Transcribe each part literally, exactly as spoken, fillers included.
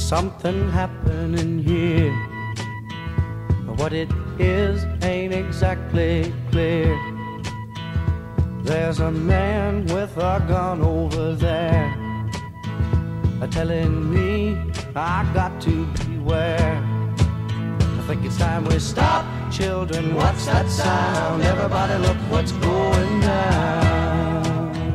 something happening here. What it is ain't exactly clear. There's a man with a gun over there, telling me I got to beware. I think it's time we stop, children. What's that sound? Everybody look what's going down.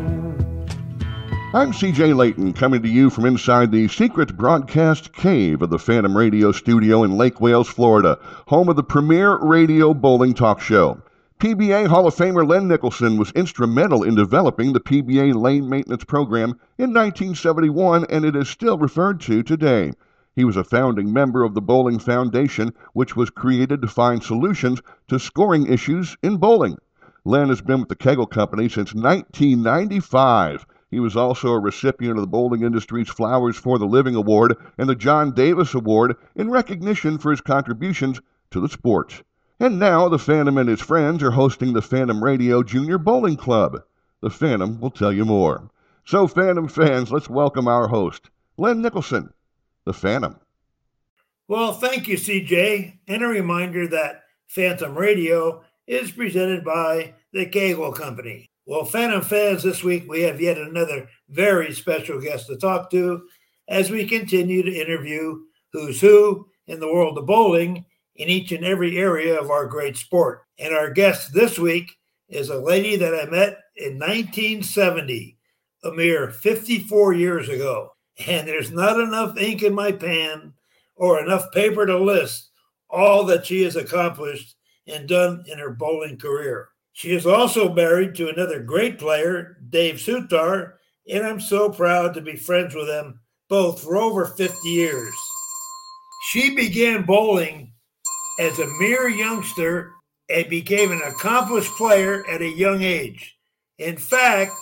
I'm C J Layton, coming to you from inside the secret broadcast cave of the Phantom Radio studio in Lake Wales, Florida, home of the premier radio bowling talk show. P B A Hall of Famer Len Nicholson was instrumental in developing the P B A lane maintenance program in nineteen seventy-one, and it is still referred to today. He was a founding member of the Bowling Foundation, which was created to find solutions to scoring issues in bowling. Len has been with the Kegel Company since nineteen ninety-five. He was also a recipient of the bowling industry's Flowers for the Living Award and the John Davis Award in recognition for his contributions to the sport. And now the Phantom and his friends are hosting the Phantom Radio Junior Bowling Club. The Phantom will tell you more. So, Phantom fans, let's welcome our host, Len Nicholson, the Phantom. Well, thank you, C J. And a reminder that Phantom Radio is presented by the Kegel Company. Well, Phantom fans, this week we have yet another very special guest to talk to as we continue to interview who's who in the world of bowling in each and every area of our great sport. And our guest this week is a lady that I met in nineteen seventy, a mere fifty-four years ago. And there's not enough ink in my pen or enough paper to list all that she has accomplished and done in her bowling career. She is also married to another great player, Dave Sutar, and I'm so proud to be friends with them both for over fifty years. She began bowling as a mere youngster and became an accomplished player at a young age. In fact,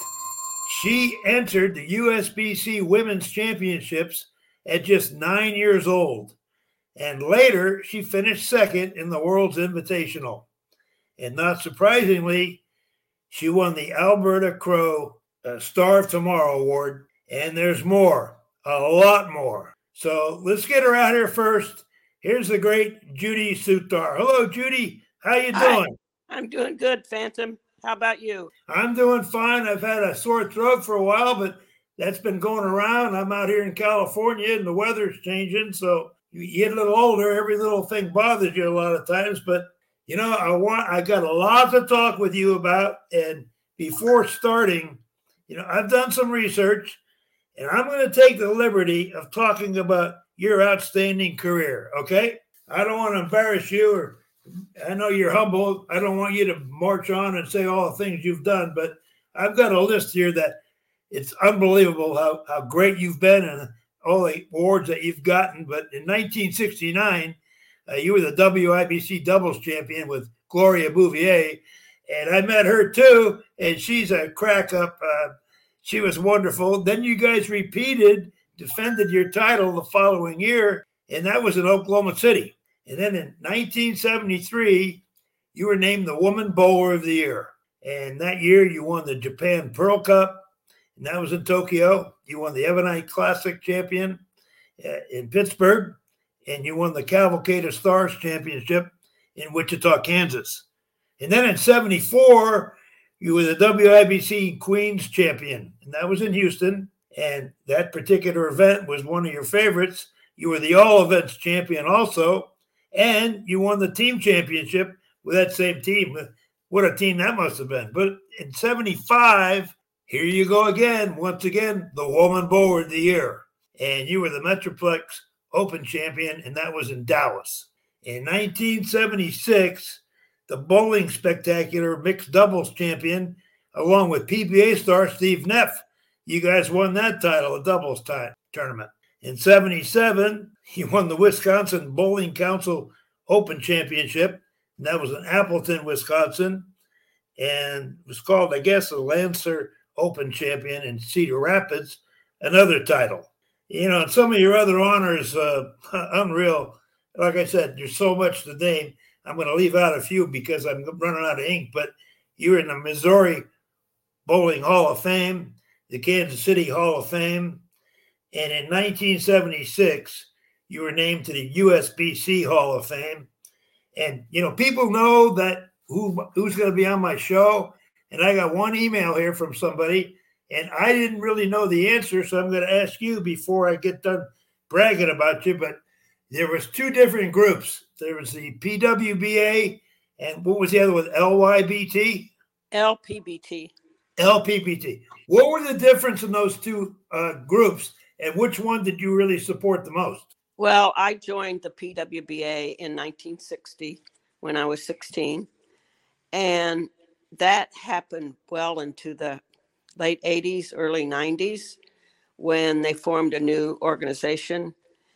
she entered the U S B C Women's Championships at just nine years old. And later, she finished second in the World's Invitational. And not surprisingly, she won the Alberta Crow uh, Star of Tomorrow Award. And there's more, a lot more. So let's get her out here first. Here's the great Judy Sutar. Hello, Judy. How you doing? Hi. I'm doing good, Phantom. How about you? I'm doing fine. I've had a sore throat for a while, but that's been going around. I'm out here in California, and the weather's changing. So you get a little older, every little thing bothers you a lot of times. But you know, I want I got a lot to talk with you about. And before starting, you know, I've done some research, and I'm going to take the liberty of talking about your outstanding career. Okay, I don't want to embarrass you, or I know you're humble. I don't want you to march on and say all the things you've done, but I've got a list here that it's unbelievable how, how great you've been and all the awards that you've gotten. But in nineteen sixty-nine, uh, you were the W I B C doubles champion with Gloria Bouvier, and I met her too, and she's a crack up. Uh, she was wonderful. Then you guys repeated, defended your title the following year, and that was in Oklahoma City. And then in nineteen seventy-three, you were named the Woman Bowler of the Year. And that year, you won the Japan Pearl Cup, and that was in Tokyo. You won the Ebonite Classic Champion uh, in Pittsburgh, and you won the Cavalcade of Stars Championship in Wichita, Kansas. And then in seventy-four, you were the W I B C Queens Champion, and that was in Houston. And that particular event was one of your favorites. You were the All Events Champion also. And you won the team championship with that same team. What a team that must have been. But in seventy-five, here you go again. Once again, the Woman Bowler of the Year. And you were the Metroplex Open champion, and that was in Dallas. In nineteen seventy-six, the Bowling Spectacular Mixed Doubles Champion, along with P B A star Steve Neff. You guys won that title, a doubles time tournament. In seventy-seven, he won the Wisconsin Bowling Council Open Championship, and that was in Appleton, Wisconsin, and it was called, I guess, the Lancer Open Champion in Cedar Rapids, another title. You know, and some of your other honors, uh, unreal. Like I said, there's so much to name. I'm going to leave out a few because I'm running out of ink, but you were in the Missouri Bowling Hall of Fame, the Kansas City Hall of Fame, and in nineteen seventy-six, you were named to the U S B C Hall of Fame. And, you know, people know that who who's going to be on my show. And I got one email here from somebody, and I didn't really know the answer, so I'm going to ask you before I get done bragging about you. But there was two different groups. There was the P W B A, and what was the other one? L Y B T? L P B T. L P B T. What were the difference in those two uh, groups, and which one did you really support the most? Well, I joined the P W B A in nineteen sixty when I was sixteen, and that happened well into the late eighties, early nineties, when they formed a new organization.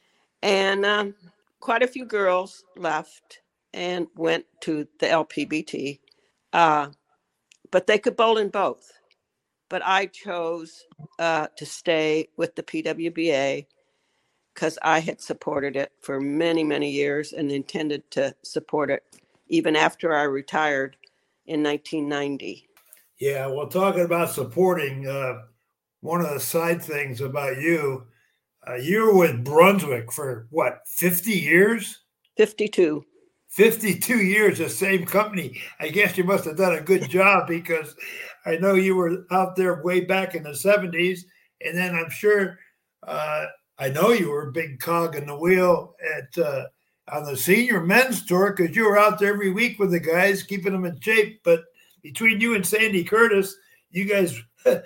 And um, quite a few girls left and went to the L P B T, uh, but they could bowl in both. But I chose uh, to stay with the P W B A because I had supported it for many, many years and intended to support it even after I retired in nineteen ninety. Yeah, well, talking about supporting, uh, one of the side things about you, uh, you were with Brunswick for what, fifty years? fifty-two. fifty-two years, the same company. I guess you must have done a good job because I know you were out there way back in the seventies. And then I'm sure, uh, I know you were a big cog in the wheel at uh, on the senior men's tour because you were out there every week with the guys, keeping them in shape. But between you and Sandy Curtis, you guys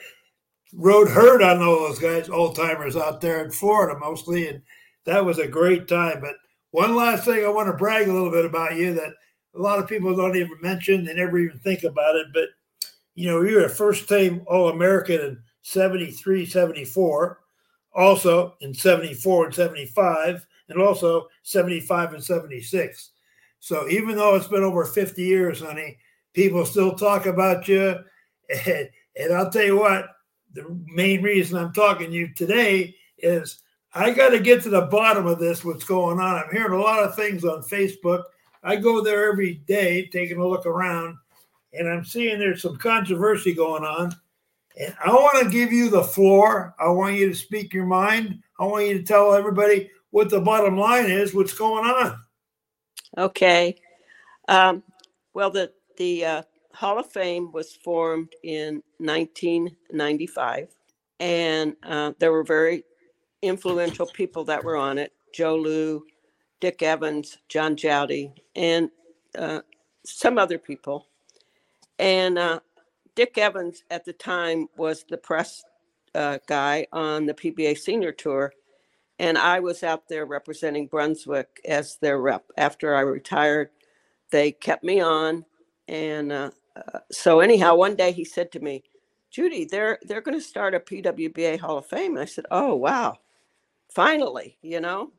rode herd on all those guys, old timers out there in Florida mostly. And that was a great time. But one last thing I want to brag a little bit about you that a lot of people don't even mention. They never even think about it. But, you know, you were a first-team All-American in seventy-three, seventy-four, also in seventy-four and seventy-five, and also seventy-five and seventy-six. So even though it's been over fifty years, honey, people still talk about you. And, and I'll tell you what, the main reason I'm talking to you today is I got to get to the bottom of this, what's going on. I'm hearing a lot of things on Facebook. I go there every day taking a look around, and I'm seeing there's some controversy going on. And I want to give you the floor. I want you to speak your mind. I want you to tell everybody what the bottom line is, what's going on. Okay. Um, well, the, the uh, Hall of Fame was formed in nineteen ninety-five, and uh, there were very influential people that were on it: Joe Lou, Dick Evans, John Jowdy, and uh, some other people. And uh, Dick Evans at the time was the press uh, guy on the P B A Senior Tour, and I was out there representing Brunswick as their rep. After I retired, they kept me on, and uh, uh, so anyhow, one day he said to me, "Judy, they're they're going to start a P W B A Hall of Fame." And I said, "Oh wow, finally," you know.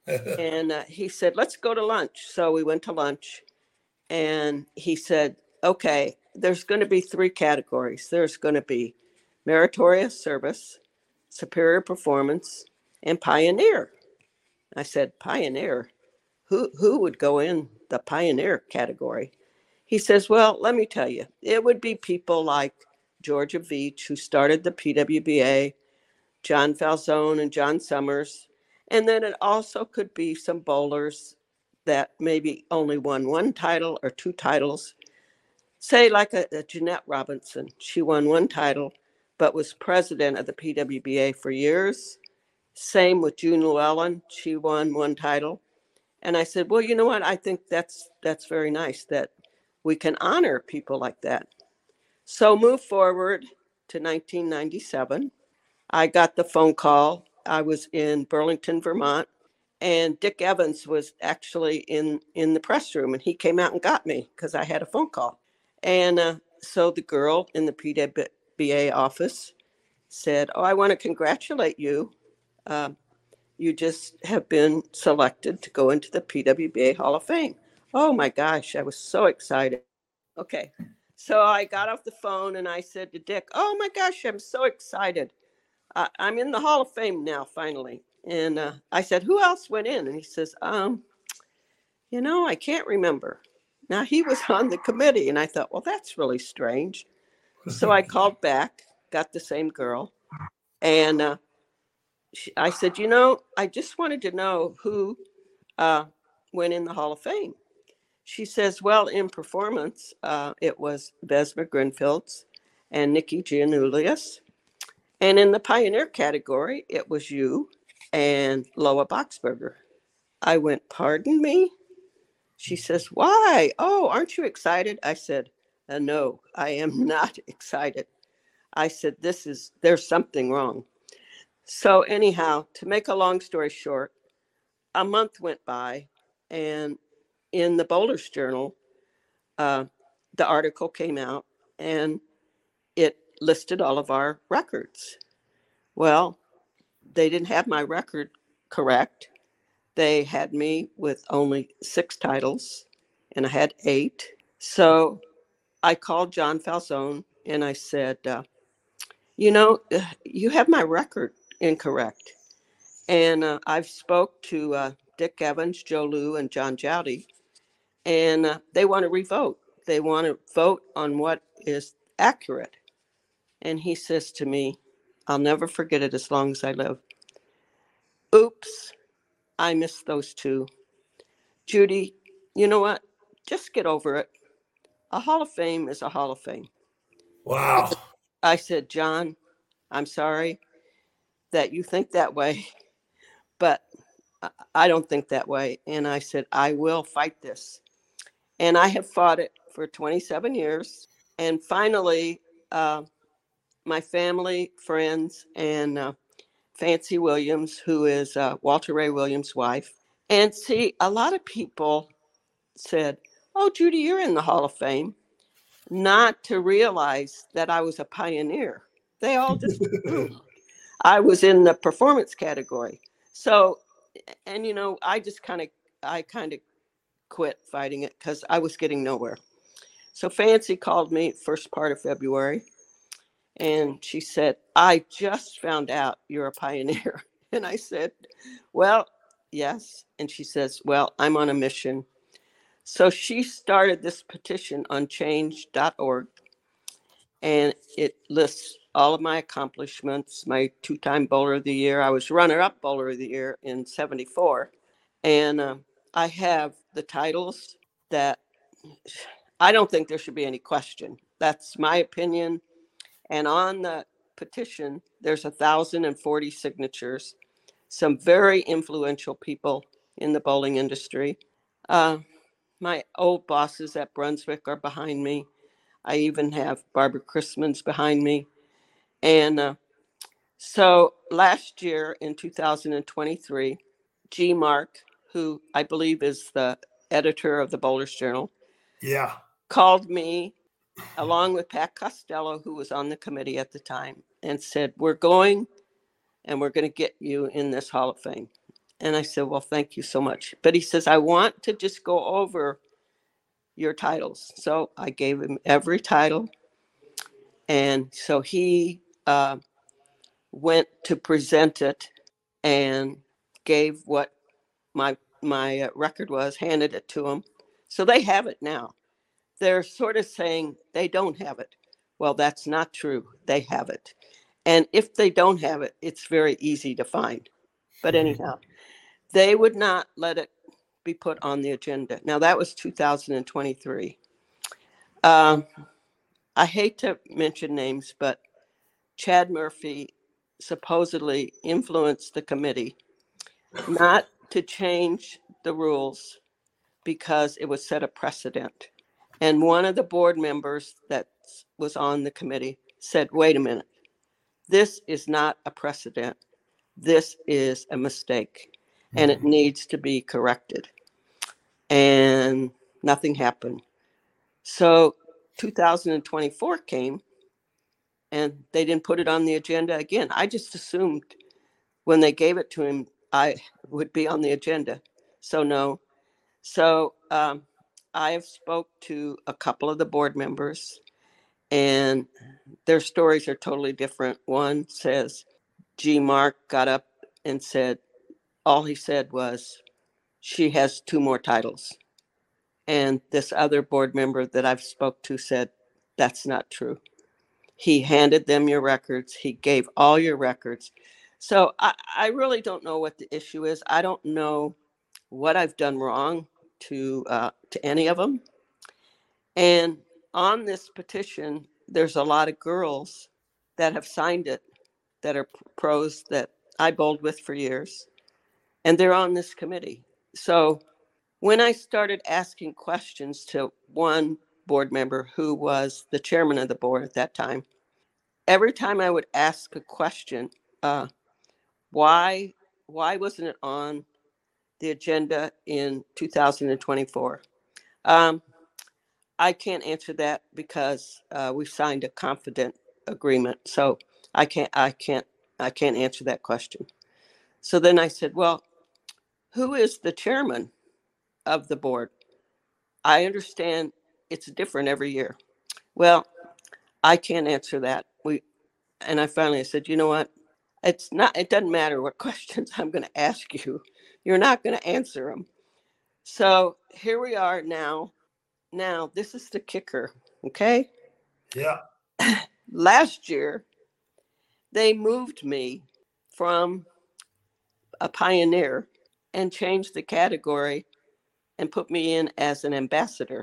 And uh, he said, "Let's go to lunch." So we went to lunch, and he said, "Okay, there's going to be three categories. There's going to be meritorious service, superior performance, and pioneer." I said, "Pioneer? Who who would go in the pioneer category?" He says, "Well, let me tell you, it would be people like Georgia Veach, who started the P W B A, John Falzone and John Summers. And then it also could be some bowlers that maybe only won one title or two titles. Say like a, a Jeanette Robinson. She won one title, but was president of the P W B A for years. Same with June Llewellyn. She won one title. And I said, well, you know what? I think that's that's very nice that we can honor people like that. So move forward to nineteen ninety-seven. I got the phone call. I was in Burlington, Vermont, and Dick Evans was actually in, in the press room, and he came out and got me because I had a phone call. And uh, so the girl in the P W B A office said, "Oh, I want to congratulate you. Uh, you just have been selected to go into the P W B A Hall of Fame." Oh my gosh, I was so excited. Okay, so I got off the phone and I said to Dick, "Oh my gosh, I'm so excited. Uh, I'm in the Hall of Fame now, finally." And uh, I said, "Who else went in?" And he says, um, you know, I can't remember. Now, he was on the committee, and I thought, well, that's really strange. So I called back, got the same girl, and uh, she, I said, you know, I just wanted to know who uh, went in the Hall of Fame. She says, well, in performance, uh, it was Vesna Grinfields and Nikki Giannoulias. And in the pioneer category, it was you and Loa Boxberger. I went, pardon me? She says, why? Oh, aren't you excited? I said, uh, no, I am not excited. I said, this is, there's something wrong. So anyhow, to make a long story short, a month went by, and in the Bowlers Journal, uh, the article came out, and it listed all of our records. Well, they didn't have my record correct. They had me with only six titles, and I had eight. So I called John Falzone, and I said, uh, you know, you have my record incorrect. And uh, I've spoke to uh, Dick Evans, Joe Lou, and John Jowdy, and uh, they want to revote. They want to vote on what is accurate. And he says to me, I'll never forget it as long as I live. Oops, I missed those two. Judy, you know what? Just get over it. A Hall of Fame is a Hall of Fame. Wow. I said, John, I'm sorry that you think that way, but I don't think that way. And I said, I will fight this. And I have fought it for twenty-seven years. And finally, uh, my family, friends, and uh, Fancy Williams, who is uh, Walter Ray Williams' wife. And see, a lot of people said, oh, Judy, you're in the Hall of Fame. Not to realize that I was a pioneer. They all just assumed I was in the performance category. So, and you know, I just kind of, I kind of quit fighting it because I was getting nowhere. So Fancy called me first part of February, and she said, I just found out you're a pioneer. And I said, well, yes. And she says, well, I'm on a mission. So she started this petition on change dot org, and it lists all of my accomplishments, my two-time bowler of the year. I was runner-up bowler of the year in seventy-four. And uh, I have the titles that I don't think there should be any question. That's my opinion. And on the petition, there's one thousand forty signatures, some very influential people in the bowling industry. Uh, my old bosses at Brunswick are behind me. I even have Barbara Christman's behind me. And uh, so last year in two thousand twenty-three, G. Mark, who I believe is the editor of the Bowlers Journal, yeah, called me along with Pat Costello, who was on the committee at the time, and said, we're going and we're going to get you in this Hall of Fame. And I said, well, thank you so much. But he says, I want to just go over your titles. So I gave him every title. And so he uh, went to present it and gave what my my uh, record was, handed it to him. So they have it now. They're sort of saying they don't have it. Well, that's not true. They have it. And if they don't have it, it's very easy to find. But anyhow, they would not let it be put on the agenda. Now, that was two thousand twenty-three. Um, I hate to mention names, but Chad Murphy supposedly influenced the committee not to change the rules because it would set a precedent. And one of the board members that was on the committee said, wait a minute, this is not a precedent. This is a mistake, and it needs to be corrected. And nothing happened. So two thousand twenty-four came, and they didn't put it on the agenda again. I just assumed when they gave it to him, I would be on the agenda. So no. So um, I have spoke to a couple of the board members, and their stories are totally different. One says G. Mark got up and said, all he said was, she has two more titles. And this other board member that I've spoke to said, that's not true. He handed them your records. He gave all your records. So I, I really don't know what the issue is. I don't know what I've done wrong to uh, to any of them. And on this petition, there's a lot of girls that have signed it that are pros that I bowled with for years, and they're on this committee. So when I started asking questions to one board member who was the chairman of the board at that time, every time I would ask a question, uh, why why wasn't it on the agenda in two thousand twenty-four? Um, I can't answer that because uh, we've signed a confident agreement, so I can't I can't I can't answer that question. So then I said, well, who is the chairman of the board? I understand it's different every year. Well, I can't answer that. We and I finally said, you know what? It's not. It doesn't matter what questions I'm going to ask you. You're not going to answer them. So here we are now. Now this is the kicker. Okay. Yeah. Last year, they moved me from a pioneer and changed the category and put me in as an ambassador.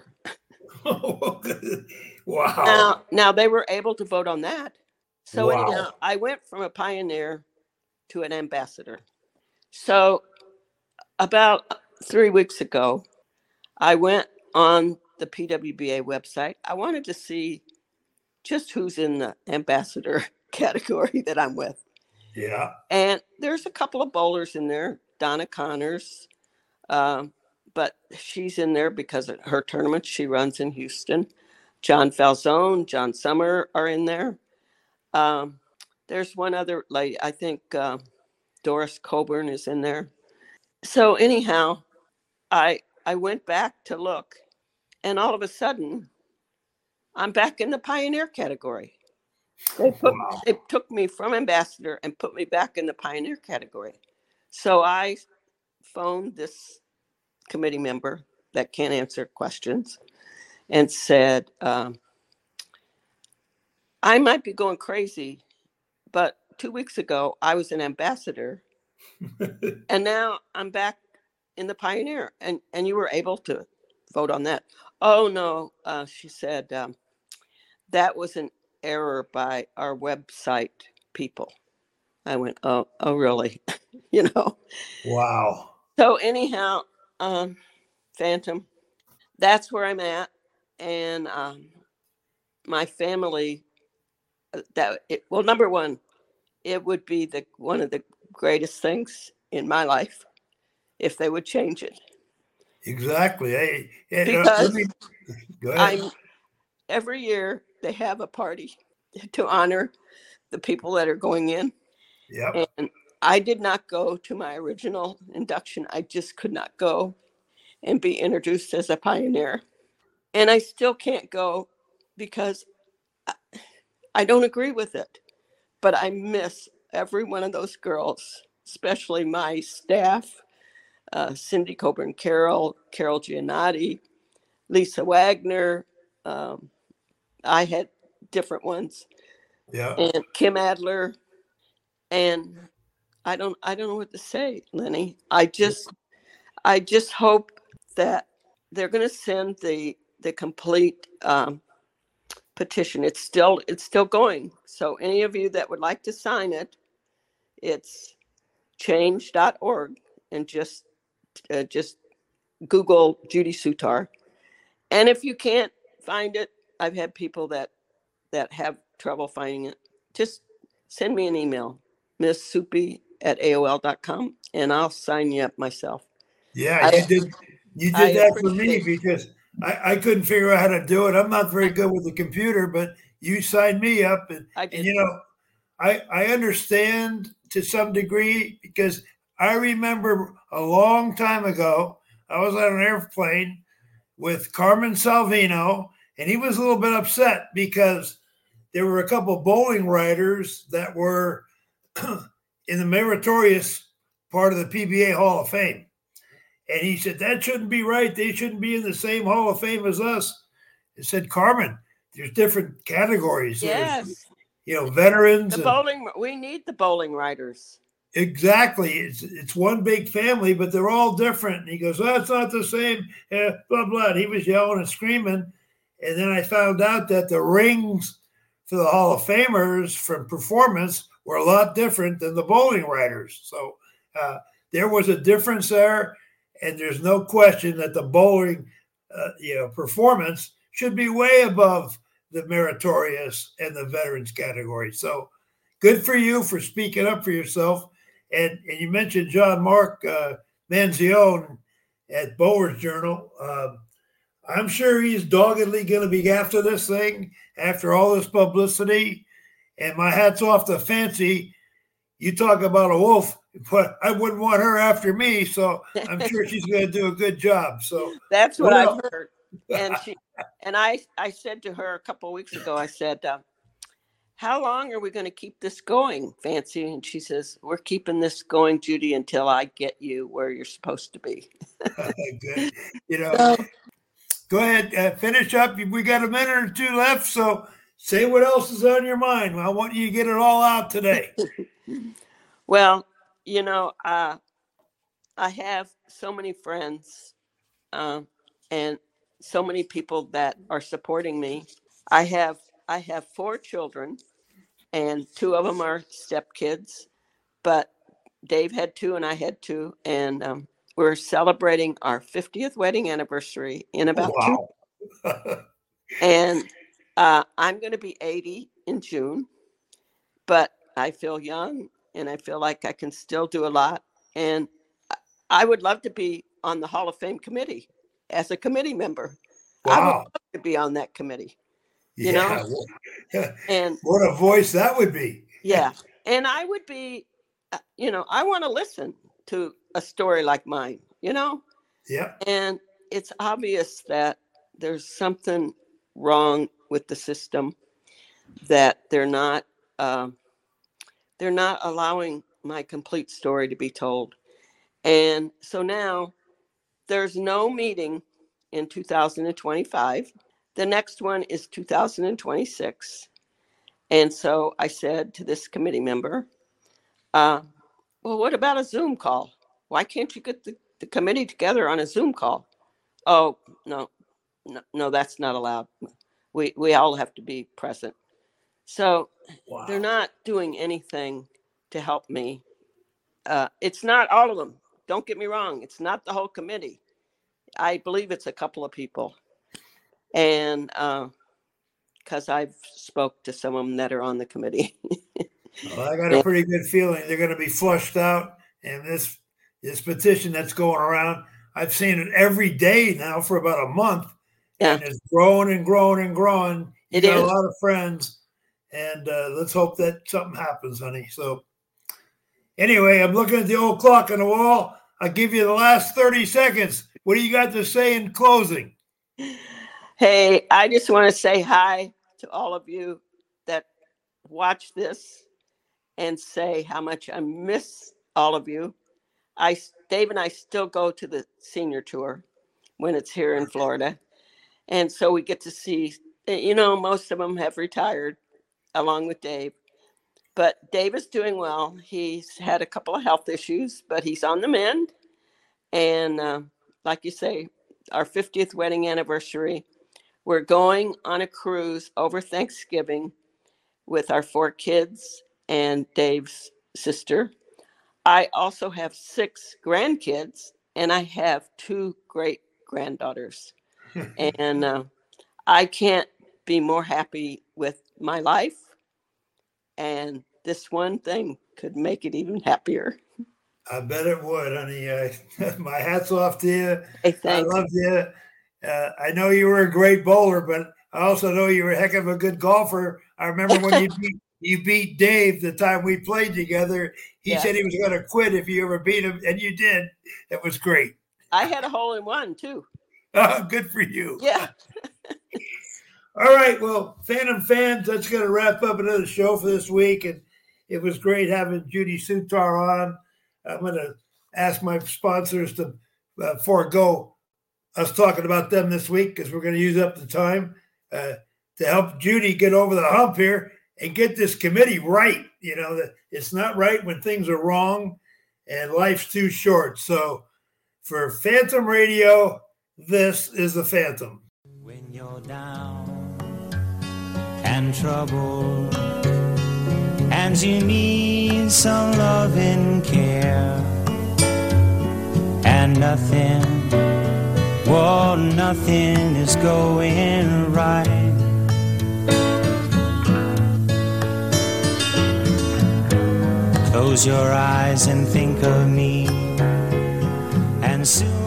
Wow. Now, now they were able to vote on that. So Wow. anyhow, I went from a pioneer to an ambassador. So about three weeks ago, I went on the P W B A website. I wanted to see just who's in the ambassador category that I'm with. Yeah. And there's a couple of bowlers in there, Donna Connors, um, but she's in there because of her tournament she runs in Houston. John Falzone, John Summer are in there. Um, there's one other lady, I think uh, Doris Coburn is in there. So anyhow, I I went back to look, and all of a sudden, I'm back in the pioneer category. They put Wow. they took me from ambassador and put me back in the pioneer category. So I phoned this committee member that can't answer questions and said, um, I might be going crazy, but two weeks ago I was an ambassador and now I'm back in the pioneer, and, and you were able to vote on that. Oh no, uh, she said, um, that was an error by our website people. I went, oh, oh really? You know? Wow. So anyhow, um, Phantom, that's where I'm at. And um, my family, that it, well, number one, it would be the one of the greatest things in my life if they would change it. Exactly. Hey, hey, Because uh, let me, go ahead. I'm every year they have a party to honor the people that are going in. Yep. And I did not go to my original induction. I just could not go and be introduced as a pioneer. And I still can't go because I, I don't agree with it. But I miss every one of those girls, especially my staff, uh, Cindy Coburn Carroll, Carol Giannotti, Lisa Wagner. Um, I had different ones. Yeah. And Kim Adler. And I don't I don't know what to say, Lenny. I just I just hope that they're going to send the the complete um, petition. It's still it's still going. So any of you that would like to sign it, it's change dot org, and just uh, just Google Judy Sutar. And if you can't find it, I've had people that that have trouble finding it. Just send me an email, Miss Soupy at A O L dot com, and I'll sign you up myself. Yeah, I, you did. You did I that for me appreciate- because I, I couldn't figure out how to do it. I'm not very good with the computer, but you signed me up, and, I and did. you know, I I understand to some degree because I remember a long time ago I was on an airplane with Carmen Salvino, and he was a little bit upset because there were a couple of bowling writers that were in the meritorious part of the P B A Hall of Fame. And he said, that shouldn't be right. They shouldn't be in the same Hall of Fame as us. He said, Carmen, there's different categories. Yes. There's, you know, veterans. The and, bowling, we need the bowling writers. Exactly. It's it's one big family, but they're all different. And he goes, "Oh, it's not the same." Uh, blah blah. And he was yelling and screaming, and then I found out that the rings for the Hall of Famers from performance were a lot different than the bowling riders. So uh, there was a difference there, and there's no question that the bowling, uh, you know, performance should be way above the meritorious and the veterans category. So good for you for speaking up for yourself. And, and you mentioned John Mark uh, Manzione at Bowler's Journal. Um, I'm sure he's doggedly going to be after this thing, after all this publicity. And my hat's off to Fancy. You talk about a wolf, but I wouldn't want her after me. So I'm sure she's going to do a good job. So that's what well, I've heard. And she and I, I said to her a couple of weeks ago, I said, uh, how long are we going to keep this going, Fancy? And she says, we're keeping this going, Judy, until I get you where you're supposed to be. Good. You know, So, go ahead, uh, finish up. We got a minute or two left, so say what else is on your mind. I want you to get it all out today. well, you know, uh, I have so many friends uh, and so many people that are supporting me. I have I have four children, and two of them are stepkids, but Dave had two and I had two, and um, we're celebrating our fiftieth wedding anniversary in about Wow. two. And uh, I'm going to be eighty in June, but I feel young and I feel like I can still do a lot. And I would love to be on the Hall of Fame committee as a committee member. I would Wow. love to be on that committee. You Yeah. know? Well, And what a voice that would be. yeah, and I would be, uh, you know, I want to listen to a story like mine, you know? Yeah. And it's obvious that there's something wrong with the system, that they're not um, they're not allowing my complete story to be told. And so now there's no meeting in two thousand twenty-five. The next one is two thousand twenty-six. And so I said to this committee member, uh, well, what about a Zoom call? Why can't you get the, the committee together on a Zoom call? Oh, no, no, no, that's not allowed. We we all have to be present. So Wow. they're not doing anything to help me. Uh, it's not all of them. Don't get me wrong. It's not the whole committee. I believe it's a couple of people. And because uh, I've spoke to some of them that are on the committee. Well, I got a pretty good feeling they're going to be flushed out. And this this petition that's going around, I've seen it every day now for about a month. Yeah. And it's growing and growing and growing. You It got is. a lot of friends. And uh, let's hope that something happens, honey. So anyway, I'm looking at the old clock on the wall. I'll give you the last thirty seconds. What do you got to say in closing? Hey, I just want to say hi to all of you that watch this and say how much I miss all of you. I, Dave and I still go to the senior tour when it's here in Florida. And so we get to see, you know, most of them have retired along with Dave. But Dave is doing well. He's had a couple of health issues, but he's on the mend. And uh, like you say, our fiftieth wedding anniversary, we're going on a cruise over Thanksgiving with our four kids and Dave's sister. I also have six grandkids, and I have two great granddaughters. And uh, I can't be more happy with my life. And this one thing could make it even happier. I bet it would, honey. Uh, my hat's off to you. Hey, I thanks. love you. Uh, I know you were a great bowler, but I also know you were a heck of a good golfer. I remember when you beat, you beat Dave the time we played together. He Yeah. said he was going to quit if you ever beat him, and you did. It was great. I had a hole in one, too. Oh, good for you. Yeah. All right. Well, Phantom fans, that's going to wrap up another show for this week. And it was great having Judy Sutar on. I'm going to ask my sponsors to uh, forego us talking about them this week because we're going to use up the time uh, to help Judy get over the hump here and get this committee right. You know, that it's not right when things are wrong and life's too short. So for Phantom Radio, this is the Phantom. When you're down and troubled and you need some love and care and nothing, well, nothing is going right. Close your eyes and think of me, and soon